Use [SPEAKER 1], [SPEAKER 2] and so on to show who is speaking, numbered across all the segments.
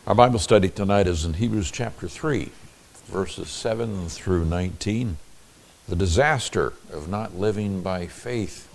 [SPEAKER 1] Our Bible study tonight is in Hebrews chapter 3, verses 7 through 19. The disaster of not living by faith.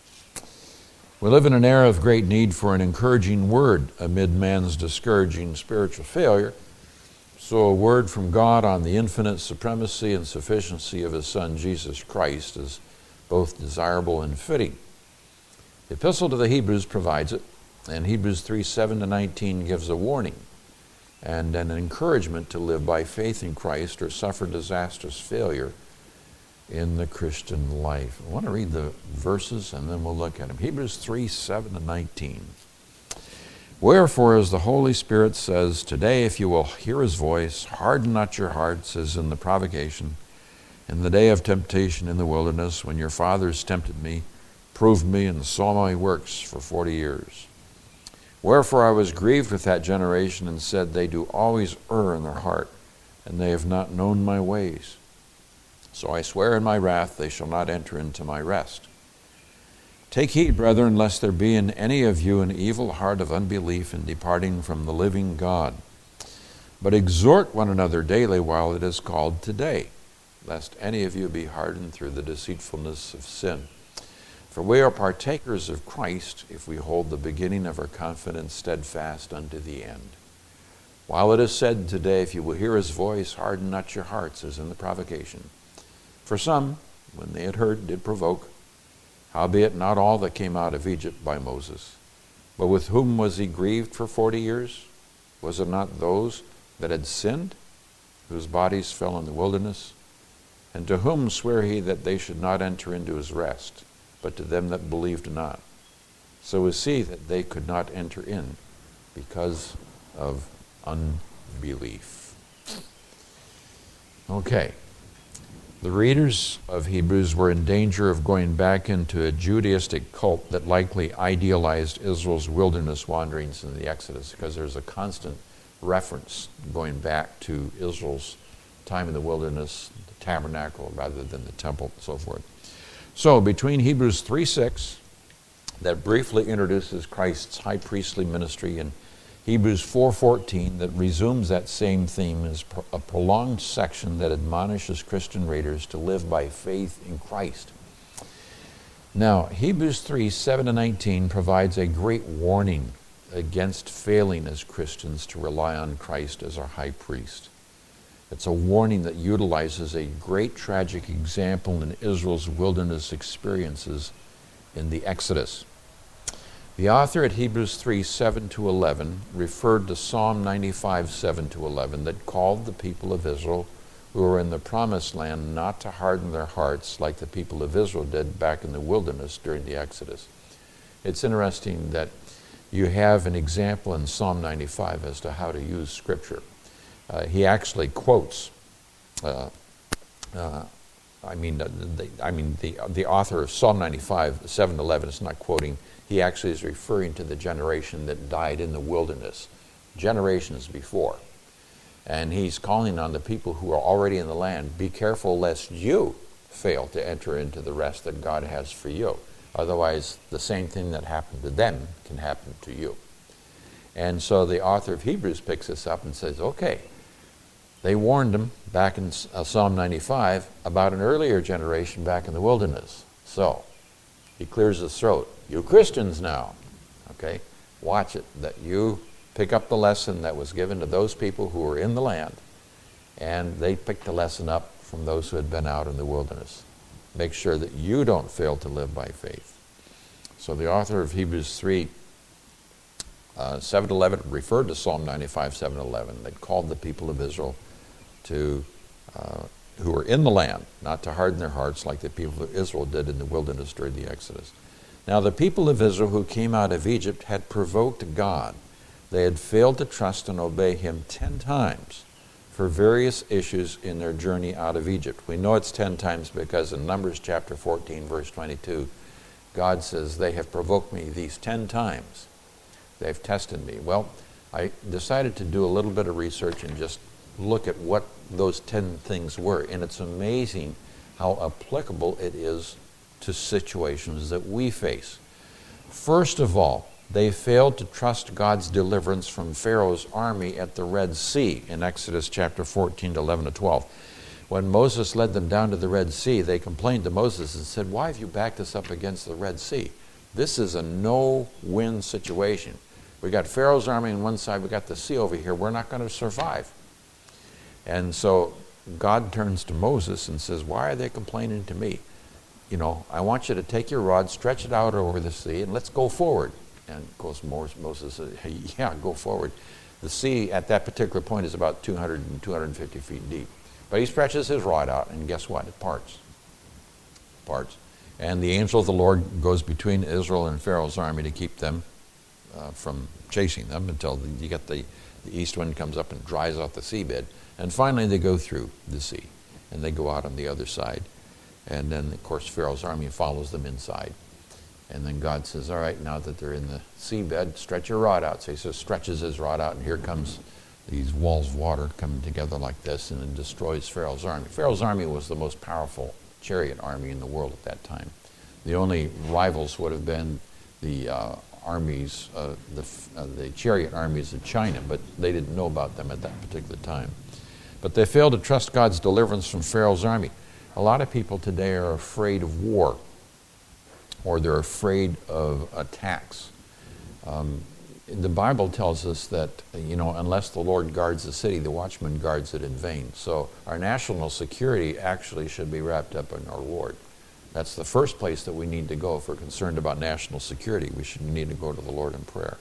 [SPEAKER 1] We live in an era of great need for an encouraging word amid man's discouraging spiritual failure. So a word from God on the infinite supremacy and sufficiency of His Son, Jesus Christ, is both desirable and fitting. The Epistle to the Hebrews provides it, and Hebrews 3, 7 to 19 gives a warning and an encouragement to live by faith in Christ or suffer disastrous failure in the Christian life. I want to read the verses and then we'll look at them. Hebrews 3, 7 to 19. Wherefore, as the Holy Spirit says, today if you will hear His voice, harden not your hearts as in the provocation, in the day of temptation in the wilderness, when your fathers tempted me, proved me, and saw my works for 40 years. Wherefore I was grieved with that generation, and said, they do always err in their heart, and they have not known my ways. So I swear in my wrath, they shall not enter into my rest. Take heed, brethren, lest there be in any of you an evil heart of unbelief in departing from the living God. But exhort one another daily while it is called today, lest any of you be hardened through the deceitfulness of sin. For we are partakers of Christ if we hold the beginning of our confidence steadfast unto the end. While it is said today, if you will hear His voice, harden not your hearts as in the provocation. For some, when they had heard, did provoke, howbeit not all that came out of Egypt by Moses. But with whom was he grieved for 40 years? Was it not those that had sinned, whose bodies fell in the wilderness? And to whom sware he that they should not enter into his rest, but to them that believed not? So we see that they could not enter in because of unbelief. Okay. The readers of Hebrews were in danger of going back into a Judaistic cult that likely idealized Israel's wilderness wanderings in the Exodus, because there's a constant reference going back to Israel's time in the wilderness, the tabernacle rather than the temple, and so forth. So between Hebrews 3:6, that briefly introduces Christ's high priestly ministry, and Hebrews 4:14, that resumes that same theme, is a prolonged section that admonishes Christian readers to live by faith in Christ. Now, Hebrews 3, 7 to 19 provides a great warning against failing as Christians to rely on Christ as our high priest. It's a warning that utilizes a great tragic example in Israel's wilderness experiences in the Exodus. The author at Hebrews 3, 7 to 11 referred to Psalm 95, 7 to 11 that called the people of Israel who were in the promised land not to harden their hearts like the people of Israel did back in the wilderness during the Exodus. It's interesting that you have an example in Psalm 95 as to how to use Scripture. He actually quotes, the author of Psalm 95, 7 to 11 is not quoting. He actually is referring to the generation that died in the wilderness, generations before. And he's calling on the people who are already in the land, be careful lest you fail to enter into the rest that God has for you. Otherwise, the same thing that happened to them can happen to you. And so the author of Hebrews picks this up and says, okay, they warned them back in Psalm 95 about an earlier generation back in the wilderness. So he clears his throat. You Christians now, okay, watch it, that you pick up the lesson that was given to those people who were in the land, and they picked the lesson up from those who had been out in the wilderness. Make sure that you don't fail to live by faith. So the author of Hebrews 3, 7 to 11 referred to Psalm 95, 7 to 11 that called the people of Israel to who were in the land not to harden their hearts like the people of Israel did in the wilderness during the Exodus. Now the people of Israel who came out of Egypt had provoked God. They had failed to trust and obey Him 10 times for various issues in their journey out of Egypt. We know it's 10 times because in Numbers chapter 14, verse 22, God says, they have provoked me these 10 times. They've tested me. Well, I decided to do a little bit of research and just look at what those 10 things were. And it's amazing how applicable it is to situations that we face. First of all, they failed to trust God's deliverance from Pharaoh's army at the Red Sea in Exodus chapter 14 to 11 to 12. When Moses led them down to the Red Sea, they complained to Moses and said, "Why have you backed us up against the Red Sea? This is a no-win situation. We got Pharaoh's army on one side, we got the sea over here. We're not going to survive." And so God turns to Moses and says, "Why are they complaining to me? I want you to take your rod, stretch it out over the sea, and let's go forward." And of course, Moses said, "Hey, yeah, go forward." The sea at that particular point is about 200 and 250 feet deep. But he stretches his rod out, and guess what? It parts. And the angel of the Lord goes between Israel and Pharaoh's army to keep them from chasing them until you get the east wind comes up and dries out the seabed. And finally they go through the sea, and they go out on the other side. And then, of course, Pharaoh's army follows them inside. And then God says, "All right, now that they're in the seabed, stretch your rod out." So he stretches his rod out, and here comes these walls of water coming together like this, and it destroys Pharaoh's army. Pharaoh's army was the most powerful chariot army in the world at that time. The only rivals would have been the the chariot armies of China, but they didn't know about them at that particular time. But they failed to trust God's deliverance from Pharaoh's army. A lot of people today are afraid of war, or they're afraid of attacks. The Bible tells us that, unless the Lord guards the city, the watchman guards it in vain. So our national security actually should be wrapped up in our Lord. That's the first place that we need to go if we're concerned about national security. We need to go to the Lord in prayer.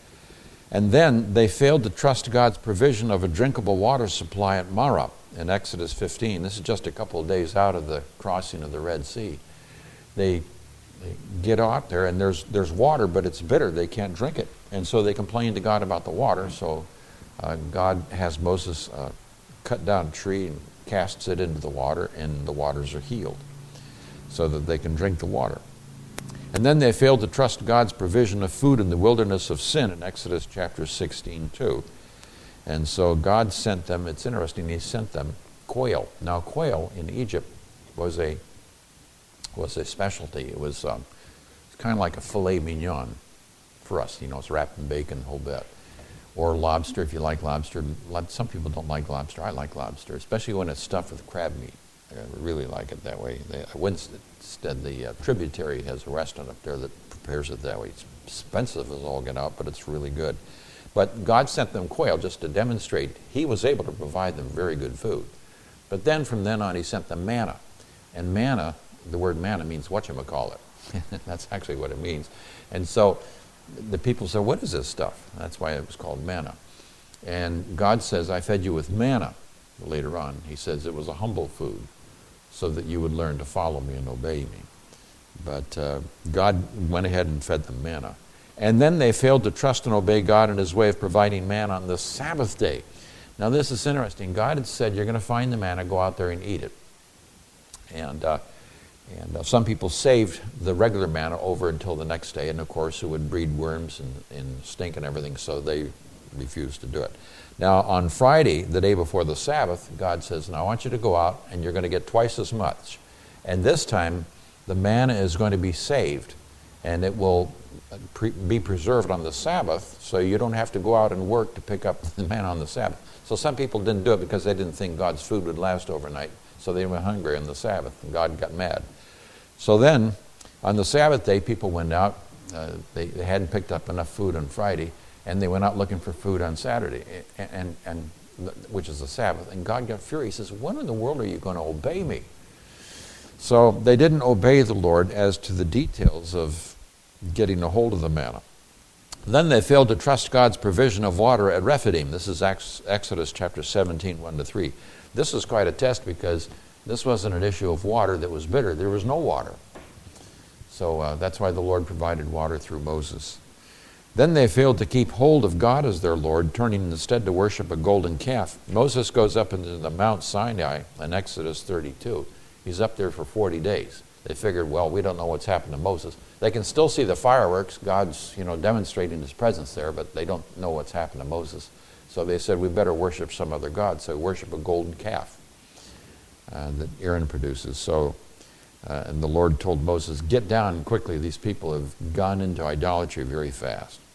[SPEAKER 1] And then they failed to trust God's provision of a drinkable water supply at Marah in Exodus 15. This is just a couple of days out of the crossing of the Red Sea. They get out there, and there's water, but it's bitter. They can't drink it. And so they complain to God about the water. So God has Moses cut down a tree and casts it into the water, and the waters are healed so that they can drink the water. And then they failed to trust God's provision of food in the wilderness of Sin in Exodus chapter 16 too. And so God sent them, it's interesting, he sent them quail. Now quail in Egypt was a specialty. It was kind of like a filet mignon for us. It's wrapped in bacon, whole bit. Or lobster, if you like lobster. Some people don't like lobster. I like lobster, especially when it's stuffed with crab meat. I really like it that way. Instead, the Tributary has a restaurant up there that prepares it that way. It's expensive as all get out, but it's really good. But God sent them quail just to demonstrate he was able to provide them very good food. But then from then on, he sent them manna. And manna, the word manna means whatchamacallit. That's actually what it means. And so the people said, "What is this stuff?" That's why it was called manna. And God says, "I fed you with manna." Later on, he says it was a humble food so that you would learn to follow me and obey me. But God went ahead and fed them manna. And then they failed to trust and obey God in his way of providing manna on the Sabbath day. Now this is interesting. God had said, "You're going to find the manna, go out there and eat it." And some people saved the regular manna over until the next day, and of course it would breed worms and stink and everything, so they refused to do it. Now on Friday, the day before the Sabbath, God says, "Now I want you to go out and you're going to get twice as much. And this time the manna is going to be saved, and it will be preserved on the Sabbath, so you don't have to go out and work to pick up the manna on the Sabbath." So some people didn't do it because they didn't think God's food would last overnight, so they went hungry on the Sabbath, and God got mad. So then, on the Sabbath day, people went out. They hadn't picked up enough food on Friday, and they went out looking for food on Saturday, and which is the Sabbath. And God got furious. He says, "When in the world are you going to obey me?" So they didn't obey the Lord as to the details of getting a hold of the manna. Then they failed to trust God's provision of water at Rephidim. This is Exodus chapter 17, 1-3. This is quite a test because this wasn't an issue of water that was bitter. There was no water. So that's why the Lord provided water through Moses. Then they failed to keep hold of God as their Lord, turning instead to worship a golden calf. Moses goes up into the Mount Sinai in Exodus 32. He's up there for 40 days. They figured, well, we don't know what's happened to Moses. They can still see the fireworks. God's, demonstrating his presence there, but they don't know what's happened to Moses. So they said, we better worship some other god. So worship a golden calf that Aaron produces. So, and the Lord told Moses, get down quickly. These people have gone into idolatry very fast.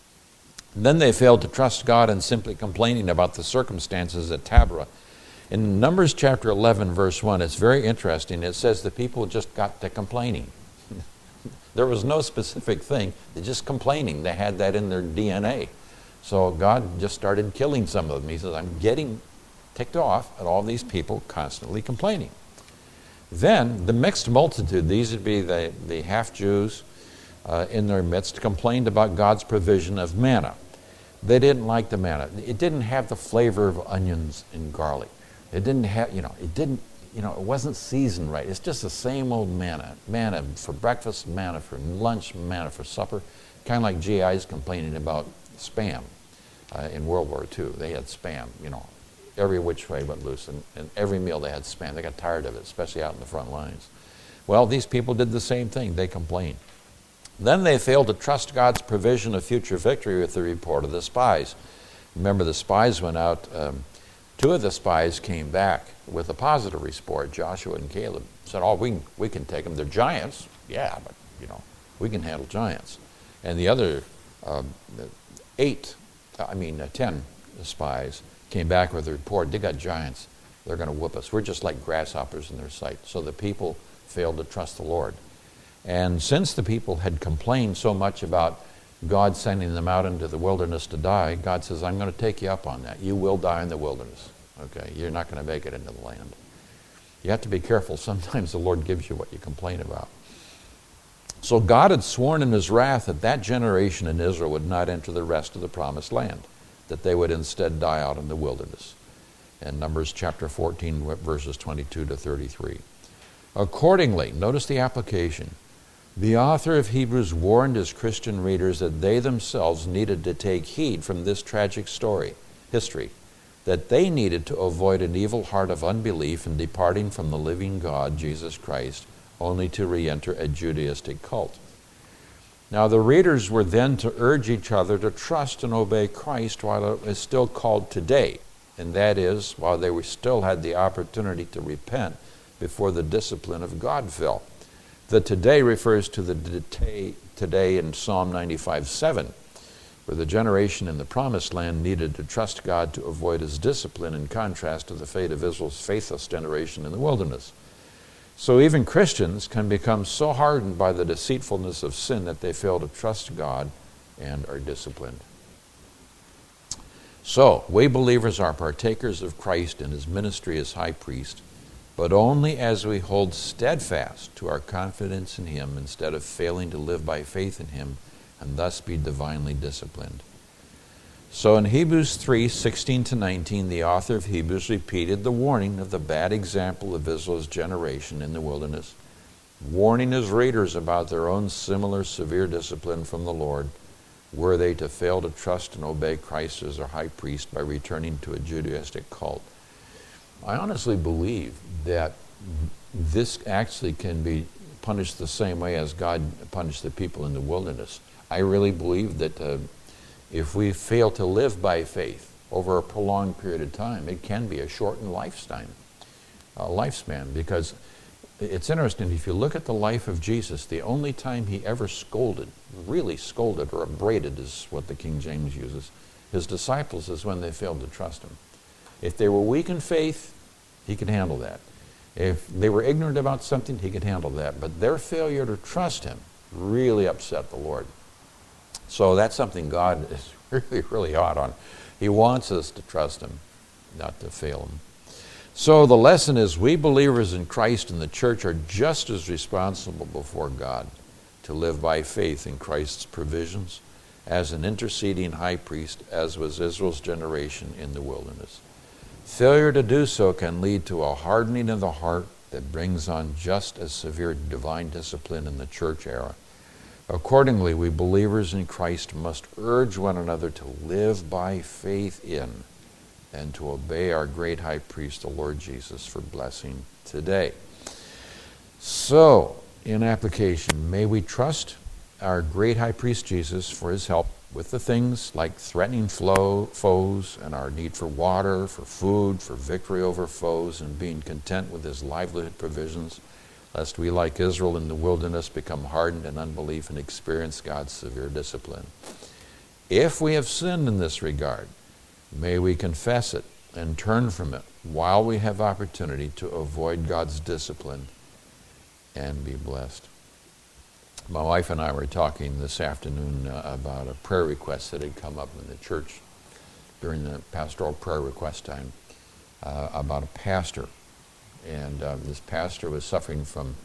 [SPEAKER 1] Then they failed to trust God and simply complaining about the circumstances at Taberah. In Numbers chapter 11, verse 1, it's very interesting. It says the people just got to complaining. There was no specific thing. They're just complaining. They had that in their DNA. So God just started killing some of them. He says, I'm getting ticked off at all these people constantly complaining. Then the mixed multitude, these would be the half-Jews in their midst, complained about God's provision of manna. They didn't like the manna. It didn't have the flavor of onions and garlic. It didn't have, it wasn't seasoned right. It's just the same old manna. Manna for breakfast, manna for lunch, manna for supper. Kind of like GIs complaining about Spam in World War II. They had Spam, every which way but loose. And every meal they had Spam. They got tired of it, especially out in the front lines. Well, these people did the same thing. They complained. Then they failed to trust God's provision of future victory with the report of the spies. Remember, the spies went out. Two of the spies came back with a positive report. Joshua and Caleb said, "Oh, we can take them. They're giants, yeah, but we can handle giants." And the other 10 spies came back with a report. They got giants. They're going to whoop us. We're just like grasshoppers in their sight. So the people failed to trust the Lord. And since the people had complained so much about God sending them out into the wilderness to die, God says, I'm going to take you up on that. You will die in the wilderness. Okay, you're not going to make it into the land. You have to be careful. Sometimes the Lord gives you what you complain about. So God had sworn in his wrath that that generation in Israel would not enter the rest of the promised land, that they would instead die out in the wilderness. In Numbers chapter 14, verses 22 to 33. Accordingly, notice the application. The author of Hebrews warned his Christian readers that they themselves needed to take heed from this tragic history, that they needed to avoid an evil heart of unbelief in departing from the living God, Jesus Christ, only to re-enter a Judaistic cult. Now the readers were then to urge each other to trust and obey Christ while it is still called today, and that is, while they still had the opportunity to repent before the discipline of God fell. The today refers to the today in Psalm 95:7, where the generation in the promised land needed to trust God to avoid his discipline, in contrast to the fate of Israel's faithless generation in the wilderness. So even Christians can become so hardened by the deceitfulness of sin that they fail to trust God and are disciplined. So, we believers are partakers of Christ in his ministry as high priest, but only as we hold steadfast to our confidence in him instead of failing to live by faith in him and thus be divinely disciplined. So in Hebrews 3:16-19, the author of Hebrews repeated the warning of the bad example of Israel's generation in the wilderness, warning his readers about their own similar severe discipline from the Lord, were they to fail to trust and obey Christ as their high priest by returning to a Judaistic cult. I honestly believe that this actually can be punished the same way as God punished the people in the wilderness. I really believe that if we fail to live by faith over a prolonged period of time, it can be a shortened lifespan, because it's interesting, if you look at the life of Jesus, the only time he ever really scolded or upbraided is what the King James uses, his disciples is when they failed to trust him. If they were weak in faith, he could handle that. If they were ignorant about something, he could handle that. But their failure to trust him really upset the Lord. So that's something God is really, really hot on. He wants us to trust him, not to fail him. So the lesson is, we believers in Christ and the church are just as responsible before God to live by faith in Christ's provisions as an interceding high priest, as was Israel's generation in the wilderness. Failure to do so can lead to a hardening of the heart that brings on just as severe divine discipline in the church era. Accordingly, we believers in Christ must urge one another to live by faith in and to obey our great high priest, the Lord Jesus, for blessing today. So, in application, may we trust our great high priest Jesus for his help with the things like threatening foes and our need for water, for food, for victory over foes, and being content with his livelihood provisions, lest we, like Israel in the wilderness, become hardened in unbelief and experience God's severe discipline. If we have sinned in this regard, may we confess it and turn from it while we have opportunity to avoid God's discipline and be blessed. My wife and I were talking this afternoon about a prayer request that had come up in the church during the pastoral prayer request time about a pastor. And this pastor was suffering from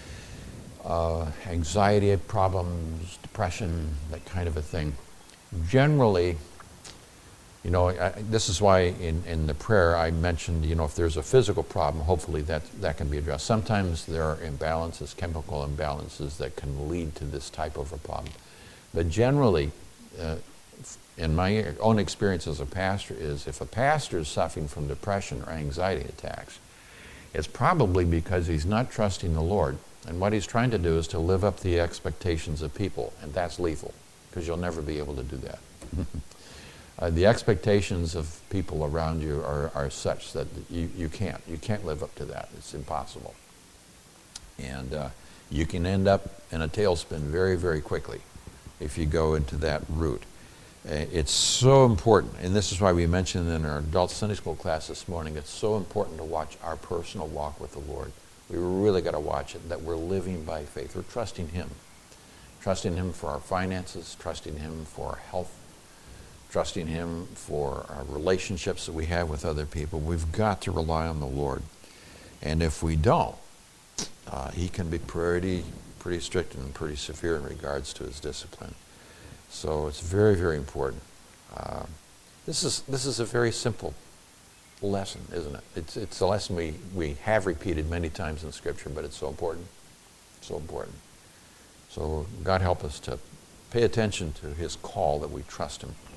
[SPEAKER 1] anxiety problems, depression, that kind of a thing. Generally, you know, this is why in the prayer I mentioned, you know, if there's a physical problem, hopefully that can be addressed. Sometimes there are imbalances, chemical imbalances that can lead to this type of a problem. But generally, in my own experience as a pastor, is if a pastor is suffering from depression or anxiety attacks, it's probably because he's not trusting the Lord. And what he's trying to do is to live up to the expectations of people, and that's lethal, because you'll never be able to do that. The expectations of people around you are such that you can't live up to that. It's impossible. And you can end up in a tailspin very, very quickly if you go into that route. It's so important, and this is why we mentioned in our adult Sunday school class this morning, it's so important to watch our personal walk with the Lord. We really got to watch it, that we're living by faith. We're trusting Him. Trusting Him for our finances, trusting Him for our health, trusting Him for our relationships that we have with other people. We've got to rely on the Lord. And if we don't, He can be pretty strict and pretty severe in regards to His discipline. So it's very, very important. This is a very simple lesson, isn't it? It's a lesson we have repeated many times in Scripture, but it's so important. So important. So God help us to pay attention to His call, that we trust Him.